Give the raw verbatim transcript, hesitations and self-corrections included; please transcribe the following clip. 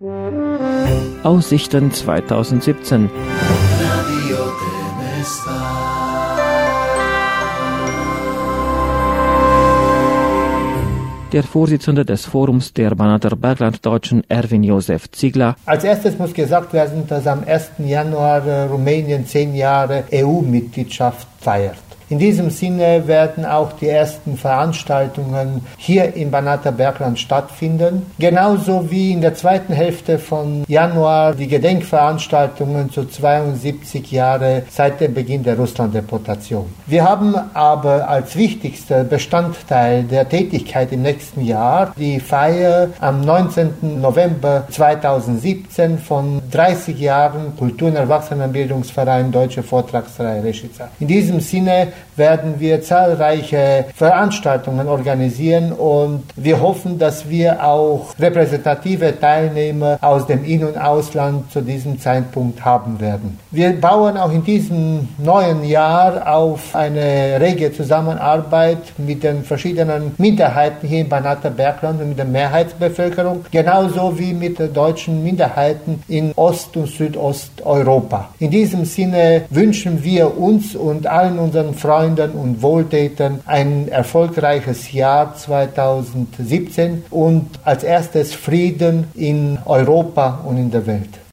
Aussichten zweitausendsiebzehn. Der Vorsitzende des Forums der Banater Berglanddeutschen, Erwin Josef Ziegler. Als erstes muss gesagt werden, dass am ersten Januar Rumänien zehn Jahre E U-Mitgliedschaft feiert. In diesem Sinne werden auch die ersten Veranstaltungen hier im Banater Bergland stattfinden. Genauso wie in der zweiten Hälfte von Januar die Gedenkveranstaltungen zu zweiundsiebzig Jahre seit dem Beginn der Russlanddeportation. Wir haben aber als wichtigster Bestandteil der Tätigkeit im nächsten Jahr die Feier am neunzehnten November zweitausendsiebzehn von dreißig Jahren Kultur- und Erwachsenenbildungsverein Deutsche Vortragsreihe Reschitza. In diesem Sinne werden wir zahlreiche Veranstaltungen organisieren und wir hoffen, dass wir auch repräsentative Teilnehmer aus dem In- und Ausland zu diesem Zeitpunkt haben werden. Wir bauen auch in diesem neuen Jahr auf eine rege Zusammenarbeit mit den verschiedenen Minderheiten hier im Banater Bergland und mit der Mehrheitsbevölkerung, genauso wie mit den deutschen Minderheiten in Ost- und Südosteuropa. In diesem Sinne wünschen wir uns und allen unseren Freunden und Wohltätern ein erfolgreiches Jahr zweitausendsiebzehn und als erstes Frieden in Europa und in der Welt.